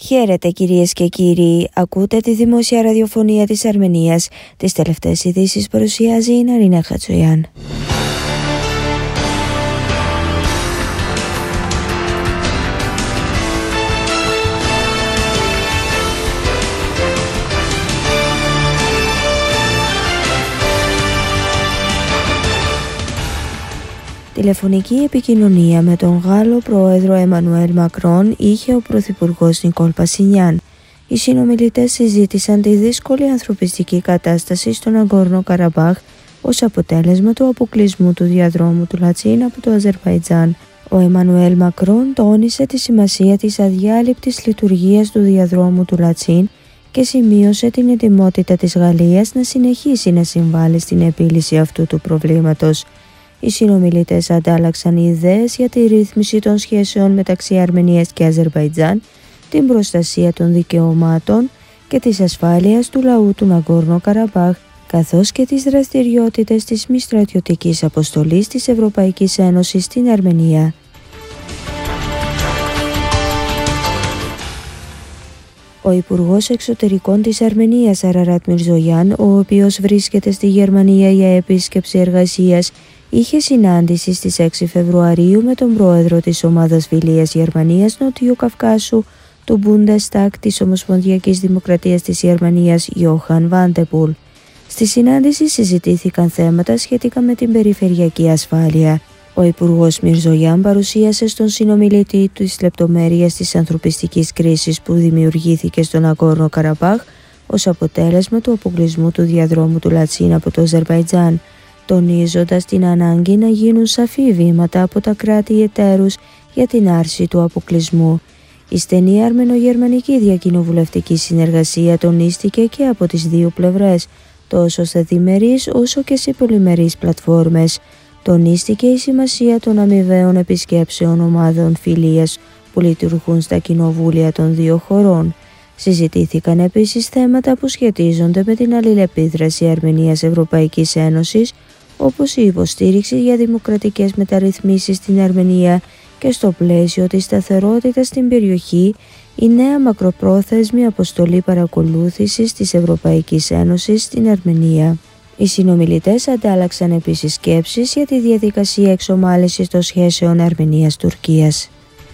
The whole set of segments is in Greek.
Χαίρετε κυρίες και κύριοι, ακούτε τη δημόσια ραδιοφωνία της Αρμενίας. Τις τελευταίες ειδήσεις παρουσιάζει η Ναρίνα Χατσογιάν. Τηλεφωνική επικοινωνία με τον Γάλλο πρόεδρο Εμμανουέλ Μακρόν είχε ο πρωθυπουργός Νικόλ Πασινιάν. Οι συνομιλητές συζήτησαν τη δύσκολη ανθρωπιστική κατάσταση στον Ναγκόρνο Καραμπάχ ως αποτέλεσμα του αποκλεισμού του διαδρόμου του Λατσίν από το Αζερβαϊτζάν. Ο Εμμανουέλ Μακρόν τόνισε τη σημασία της αδιάλειπτης λειτουργίας του διαδρόμου του Λατσίν και σημείωσε την ετοιμότητα της Γαλλίας να συνεχίσει να συμβάλλει στην επίλυση αυτού του προβλήματος. Οι συνομιλητές αντάλλαξαν ιδέες για τη ρύθμιση των σχέσεων μεταξύ Αρμενίας και Αζερβαϊτζάν, την προστασία των δικαιωμάτων και της ασφάλειας του λαού του Ναγκόρνο Καραμπάχ, καθώς και τις δραστηριότητες της μη στρατιωτικής αποστολής της Ευρωπαϊκής Ένωσης στην Αρμενία. Ο Υπουργός Εξωτερικών της Αρμενίας Αραράτ Μιρζογιάν, ο οποίος βρίσκεται στη Γερμανία για επίσκεψη εργασίας, είχε συνάντηση στις 6 Φεβρουαρίου με τον πρόεδρο της Ομάδας Φιλίας Γερμανίας Νοτιού Καυκάσου του Bundestag της Ομοσπονδιακής Δημοκρατίας της Γερμανίας Johann Vandepoel. Στη συνάντηση συζητήθηκαν θέματα σχετικά με την περιφερειακή ασφάλεια. Ο Υπουργός Μιρζογιάν παρουσίασε στον συνομιλητή του τις λεπτομέρειες της ανθρωπιστικής κρίσης που δημιουργήθηκε στον Ναγκόρνο Καραμπάχ ως αποτέλεσμα του αποκλεισμού του διαδρόμου του Λατσίν από το Αζερβαϊτζάν, τονίζοντας την ανάγκη να γίνουν σαφή βήματα από τα κράτη εταίρους για την άρση του αποκλεισμού. Η στενή αρμενογερμανική διακοινοβουλευτική συνεργασία τονίστηκε και από τις δύο πλευρές, τόσο σε διμερείς όσο και σε πολυμερείς πλατφόρμες. Τονίστηκε η σημασία των αμοιβαίων επισκέψεων ομάδων φιλίας που λειτουργούν στα κοινοβούλια των δύο χωρών. Συζητήθηκαν επίσης θέματα που σχετίζονται με την αλληλεπίδραση Αρμενίας-Ευρωπαϊκής Ένωσης, όπως η υποστήριξη για δημοκρατικές μεταρρυθμίσεις στην Αρμενία και στο πλαίσιο της σταθερότητας στην περιοχή, η νέα μακροπρόθεσμη αποστολή παρακολούθησης της Ευρωπαϊκής Ένωσης στην Αρμενία. Οι συνομιλητές αντάλλαξαν επίσης σκέψεις για τη διαδικασία εξομάλυνσης των σχέσεων Αρμενίας-Τουρκίας.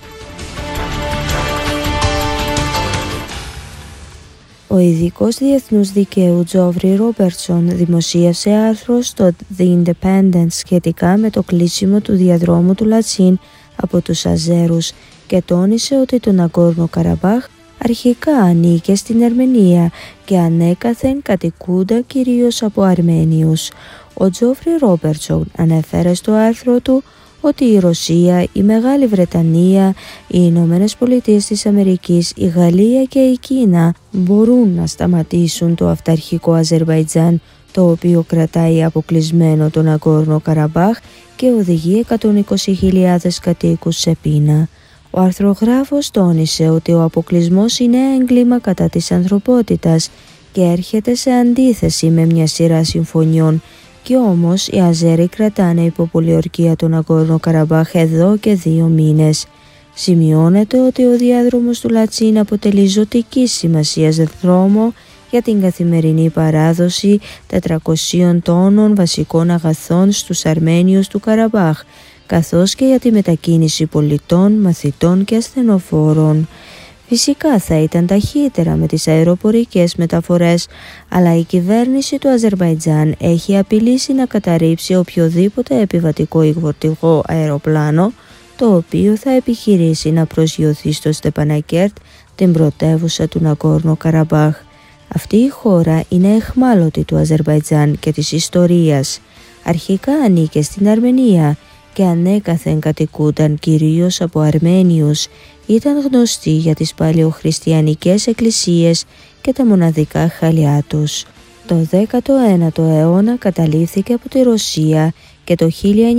Ο ειδικός διεθνούς δικαίου Τζόφρι Ρόμπερτσον δημοσίευσε άρθρο στο The Independent σχετικά με το κλείσιμο του διαδρόμου του Λατσίν από τους Αζέρους και τόνισε ότι το Ναγκόρνο Καραμπάχ αρχικά ανήκε στην Αρμενία και ανέκαθεν κατοικούντα κυρίως από Αρμένιους. Ο Τζόφρι Ρόμπερτσον ανέφερε στο άρθρο του ότι η Ρωσία, η Μεγάλη Βρετανία, οι Ηνωμένες Πολιτείες της Αμερικής, η Γαλλία και η Κίνα μπορούν να σταματήσουν το αυταρχικό Αζερβαϊτζάν, το οποίο κρατάει αποκλεισμένο τον Ναγκόρνο Καραμπάχ και οδηγεί 120.000 κατοίκους σε πείνα. Ο αρθρογράφος τόνισε ότι ο αποκλεισμός είναι έγκλημα κατά της ανθρωπότητας και έρχεται σε αντίθεση με μια σειρά συμφωνιών. Κι όμως οι Αζέροι κρατάνε υπό πολιορκία τον Ναγκόρνο Καραμπάχ εδώ και 2 μήνες. Σημειώνεται ότι ο διάδρομος του Λατσίν αποτελεί ζωτικής σημασίας δρόμο για την καθημερινή παράδοση 400 τόνων βασικών αγαθών στους Αρμένιους του Καραμπάχ, καθώς και για τη μετακίνηση πολιτών, μαθητών και ασθενοφόρων. Φυσικά θα ήταν ταχύτερα με τις αεροπορικές μεταφορές, αλλά η κυβέρνηση του Αζερβαϊτζάν έχει απειλήσει να καταρρύψει οποιοδήποτε επιβατικό ή φορτηγό αεροπλάνο, το οποίο θα επιχειρήσει να προσγειωθεί στο Στεπανακέρτ, την πρωτεύουσα του Ναγκόρνο Καραμπάχ. Αυτή η χώρα είναι αιχμάλωτη του Αζερβαϊτζάν και της ιστορίας. Αρχικά ανήκε στην Αρμενία και ανέκαθεν κατοικούνταν κυρίως από Αρμένιους. Ήταν γνωστή για τις παλαιοχριστιανικές εκκλησίες και τα μοναδικά χαλιά τους. Το 19ο αιώνα καταλήφθηκε από τη Ρωσία και το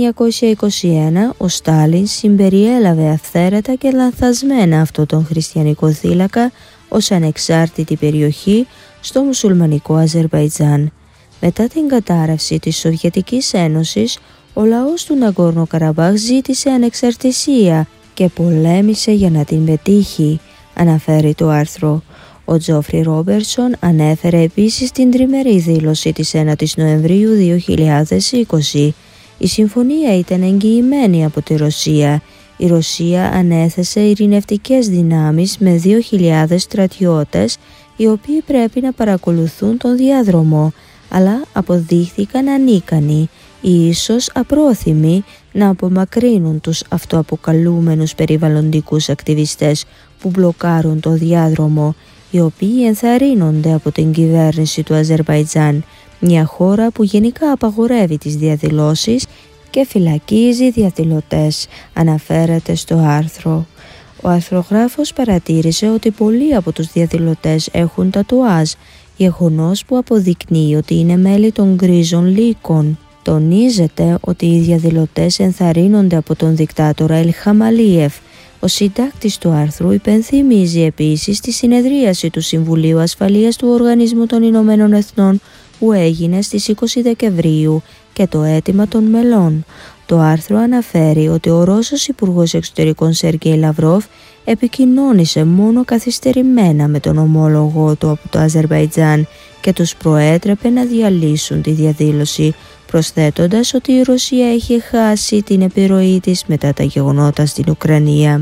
1921 ο Στάλιν συμπεριέλαβε αυθαίρετα και λανθασμένα αυτό τον χριστιανικό θύλακα ως ανεξάρτητη περιοχή στο μουσουλμανικό Αζερβαϊτζάν. Μετά την κατάρρευση της Σοβιετικής Ένωσης, ο λαός του Ναγκόρνο Καραμπάχ ζήτησε ανεξαρτησία και πολέμησε για να την πετύχει. αναφέρει το άρθρο. Ο Τζόφρι Ρόμπερτσον ανέφερε επίσης την τριμερή δήλωση της 9ης Νοεμβρίου 2020. Η συμφωνία ήταν εγγυημένη από τη Ρωσία. Η Ρωσία ανέθεσε ειρηνευτικές δυνάμεις με 2.000 στρατιώτες, οι οποίοι πρέπει να παρακολουθούν τον διάδρομο, αλλά αποδείχθηκαν ανίκανοι ή ίσως απρόθυμοι να απομακρύνουν τους αυτοαποκαλούμενους περιβαλλοντικούς ακτιβιστές που μπλοκάρουν το διάδρομο, οι οποίοι ενθαρρύνονται από την κυβέρνηση του Αζερβαϊτζάν, μια χώρα που γενικά απαγορεύει τις διαδηλώσεις και φυλακίζει διαδηλωτές, αναφέρεται στο άρθρο. Ο αρθρογράφος παρατήρησε ότι πολλοί από τους διαδηλωτές έχουν τατουάζ, γεγονός που αποδεικνύει ότι είναι μέλη των γκρίζων λύκων. Τονίζεται ότι οι διαδηλωτές ενθαρρύνονται από τον δικτάτορα Ηλχάμ Αλίεφ. Ο συντάκτης του άρθρου υπενθυμίζει επίσης τη συνεδρίαση του Συμβουλίου Ασφαλείας του Οργανισμού των Ηνωμένων Εθνών που έγινε στις 20 Δεκεμβρίου και το αίτημα των μελών. Το άρθρο αναφέρει ότι ο Ρώσος Υπουργός Εξωτερικών Σεργέι Λαυρόφ επικοινώνησε μόνο καθυστερημένα με τον ομόλογό του από το Αζερβαϊτζάν και τους προέτρεπε να διαλύσουν τη διαδήλωση, προσθέτοντας ότι η Ρωσία έχει χάσει την επιρροή της μετά τα γεγονότα στην Ουκρανία.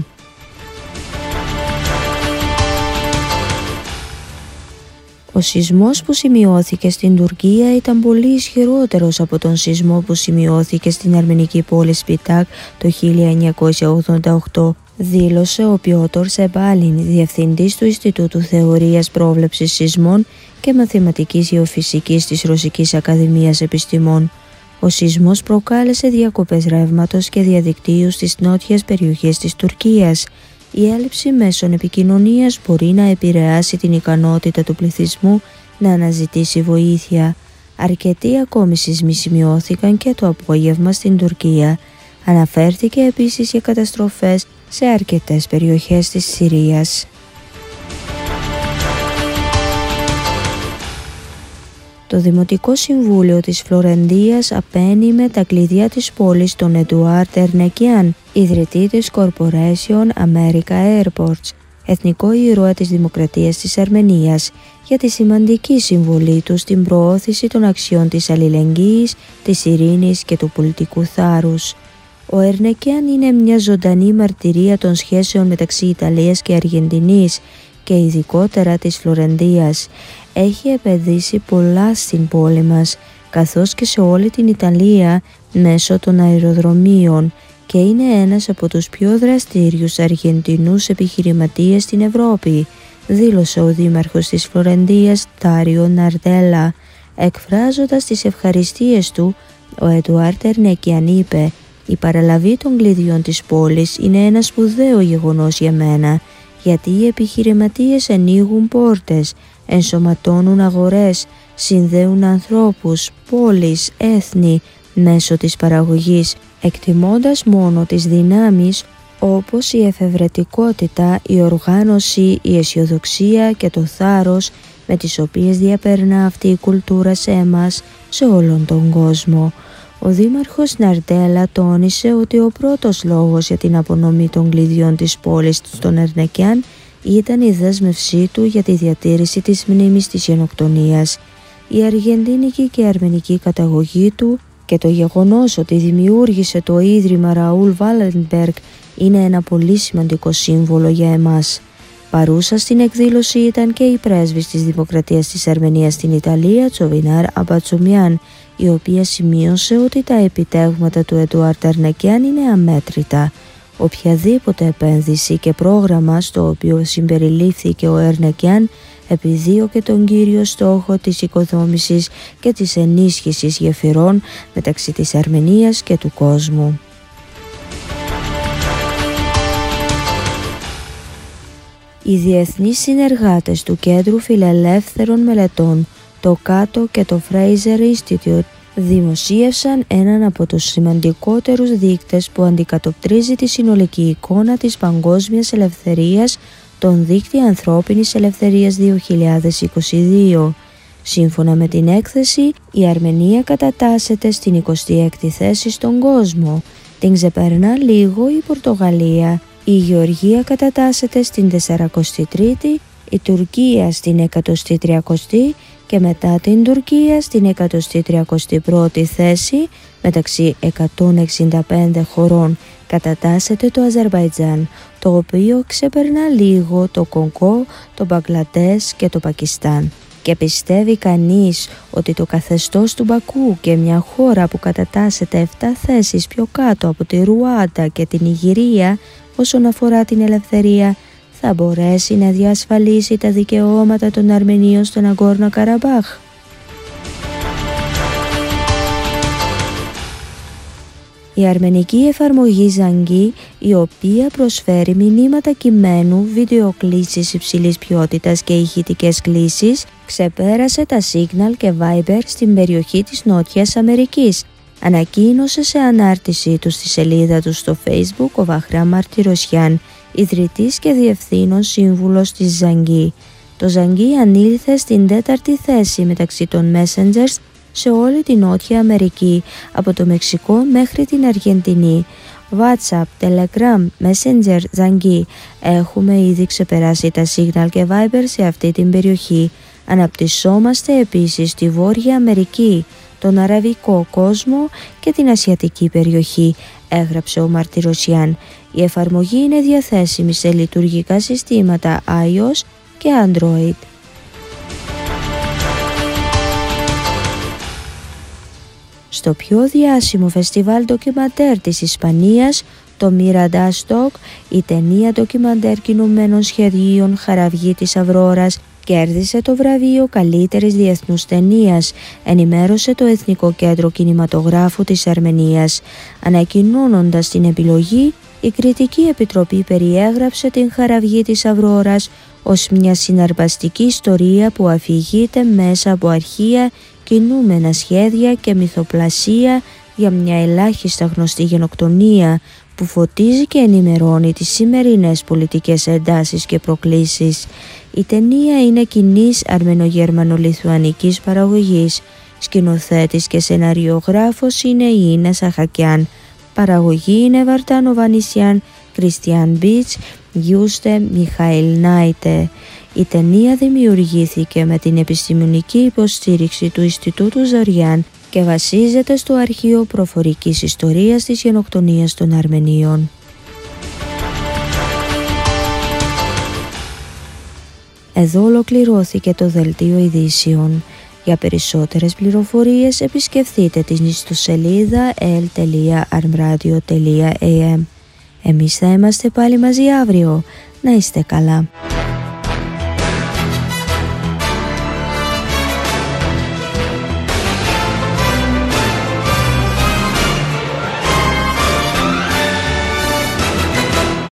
Ο σεισμός που σημειώθηκε στην Τουρκία ήταν πολύ ισχυρότερος από τον σεισμό που σημειώθηκε στην αρμενική πόλη Σπιτάκ το 1988, δήλωσε ο Πιότορ Σεμπάλιν, διευθυντής του Ινστιτούτου Θεωρίας Πρόβλεψης Σεισμών και Μαθηματικής Γεωφυσικής της Ρωσικής Ακαδημίας Επιστημών. Ο σεισμός προκάλεσε διακοπές ρεύματος και διαδικτύου στις νότιες περιοχές της Τουρκίας. Η έλλειψη μέσων επικοινωνίας μπορεί να επηρεάσει την ικανότητα του πληθυσμού να αναζητήσει βοήθεια. Αρκετοί ακόμη σεισμοί σημειώθηκαν και το απόγευμα στην Τουρκία. Αναφέρθηκε επίσης για καταστροφές σε αρκετές περιοχές της Συρίας. Το Δημοτικό Συμβούλιο της Φλωρεντίας απένειμε τα κλειδιά της πόλης στον Εντουάρτ Ερνεκιάν, ιδρυτή της Corporation America Airports, εθνικό ήρωα της Δημοκρατίας της Αρμενίας, για τη σημαντική συμβολή του στην προώθηση των αξιών της αλληλεγγύης, της ειρήνης και του πολιτικού θάρρους. Ο Ερνεκιάν είναι μια ζωντανή μαρτυρία των σχέσεων μεταξύ Ιταλίας και Αργεντινής και ειδικότερα της Φλωρεντίας. Έχει επενδύσει πολλά στην πόλη μας, καθώς και σε όλη την Ιταλία μέσω των αεροδρομίων και είναι ένας από τους πιο δραστήριους Αργεντινούς επιχειρηματίες στην Ευρώπη, δήλωσε ο δήμαρχος της Φλωρεντίας Ντάριο Ναρντέλα. Εκφράζοντας τις ευχαριστίες του, ο Εντουάρτ Ερνεκιάν είπε: «Η παραλαβή των κλειδιών της πόλης είναι ένα σπουδαίο γεγονός για μένα, γιατί οι επιχειρηματίες ανοίγουν πόρτες, ενσωματώνουν αγορές, συνδέουν ανθρώπους, πόλεις, έθνη μέσω της παραγωγής, εκτιμώντας μόνο τις δυνάμεις όπως η εφευρετικότητα, η οργάνωση, η αισιοδοξία και το θάρρος με τις οποίες διαπερνά αυτή η κουλτούρα σε εμάς, σε όλον τον κόσμο». Ο δήμαρχος Ναρντέλα τόνισε ότι ο πρώτος λόγος για την απονομή των κλειδιών της πόλης στον Ερνεκιάν ήταν η δέσμευσή του για τη διατήρηση της μνήμης της γενοκτονίας. Η αργεντίνικη και αρμενική καταγωγή του και το γεγονός ότι δημιούργησε το Ίδρυμα Ραούλ Βάλενμπεργκ είναι ένα πολύ σημαντικό σύμβολο για εμάς. Παρούσα στην εκδήλωση ήταν και η πρέσβης της Δημοκρατίας της Αρμενίας στην Ιταλία, Τσοβινάρ Αμπατσομιάν, η οποία σημείωσε ότι τα επιτεύγματα του Εντουάρτ Ερνεκιάν είναι αμέτρητα. Οποιαδήποτε επένδυση και πρόγραμμα στο οποίο συμπεριλήφθηκε ο Ερνεκιάν επιδίωκε τον κύριο στόχο της οικοδόμησης και της ενίσχυσης γεφυρών μεταξύ της Αρμενίας και του κόσμου. Οι διεθνείς συνεργάτες του Κέντρου Φιλελεύθερων Μελετών, το ΚΑΤΟ και το Fraser Institute, δημοσίευσαν έναν από τους σημαντικότερους δείκτες που αντικατοπτρίζει τη συνολική εικόνα της παγκόσμιας ελευθερίας, τον δείκτη Ανθρώπινης Ελευθερίας 2022. Σύμφωνα με την έκθεση, η Αρμενία κατατάσσεται στην 26η θέση στον κόσμο. Την ξεπερνά λίγο η Πορτογαλία. Η Γεωργία κατατάσσεται στην 43η, η Τουρκία στην 130η και μετά την Τουρκία στην 131η θέση. Μεταξύ 165 χωρών κατατάσσεται το Αζερβαϊτζάν, το οποίο ξεπερνά λίγο το Κονγκό, το Μπαγκλαντές και το Πακιστάν. Και πιστεύει κανείς ότι το καθεστώς του Μπακού και μια χώρα που κατατάσσεται 7 θέσεις πιο κάτω από τη Ρουάντα και την Νιγηρία όσον αφορά την ελευθερία θα μπορέσει να διασφαλίσει τα δικαιώματα των Αρμενίων στον Ναγκόρνο Καραμπάχ? Η αρμενική εφαρμογή Zangi, η οποία προσφέρει μηνύματα κειμένου, βίντεο κλήσεις υψηλής ποιότητας και ηχητικές κλήσεις, ξεπέρασε τα Signal και Viber στην περιοχή της Νότιας Αμερικής. Ανακοίνωσε σε ανάρτησή του στη σελίδα του στο Facebook ο Βαχράμ Μαρτυροσιάν, ιδρυτής και διευθύνων σύμβουλος της Zangi. Το Zangi ανήλθε στην 4η θέση μεταξύ των Messengers σε όλη την Νότια Αμερική, από το Μεξικό μέχρι την Αργεντινή. WhatsApp, Telegram, Messenger, Zangi. Έχουμε ήδη ξεπεράσει τα Signal και Viber σε αυτή την περιοχή. Αναπτυσσόμαστε επίσης στη Βόρεια Αμερική, τον Αραβικό κόσμο και την Ασιατική περιοχή, έγραψε ο Μαρτυροσιάν. Η εφαρμογή είναι διαθέσιμη σε λειτουργικά συστήματα iOS και Android. Στο πιο διάσημο φεστιβάλ ντοκιμαντέρ της Ισπανίας, το Mirada's Doc, η ταινία ντοκιμαντέρ κινουμένων σχεδίων Χαραυγή της Αυρώρας κέρδισε το βραβείο καλύτερης διεθνούς ταινίας, ενημέρωσε το Εθνικό Κέντρο Κινηματογράφου της Αρμενίας. Ανακοινώνοντας την επιλογή, η Κριτική Επιτροπή περιέγραψε την Χαραυγή της Αυρώρας ως μια συναρπαστική ιστορία που αφηγείται μέσα από αρχεία κινούμενα σχέδια και μυθοπλασία για μια ελάχιστα γνωστή γενοκτονία που φωτίζει και ενημερώνει τις σημερινές πολιτικές εντάσεις και προκλήσεις. Η ταινία είναι κοινής αρμενογερμανο-λιθουανικής παραγωγής. Σκηνοθέτης και σεναριογράφος είναι η Ίνα Σαχακιάν. Παραγωγή είναι Βαρτάνο Βανισιάν, Κριστιαν Μπίτς, Γιούστε Μιχαήλ Νάιτε. Η ταινία δημιουργήθηκε με την επιστημονική υποστήριξη του Ινστιτούτου Ζοριάν και βασίζεται στο αρχείο προφορικής ιστορίας της γενοκτονίας των Αρμενίων. Εδώ ολοκληρώθηκε το Δελτίο Ειδήσεων. Για περισσότερες πληροφορίες επισκεφτείτε την ιστοσελίδα l.armradio.am. Εμείς θα είμαστε πάλι μαζί αύριο. Να είστε καλά.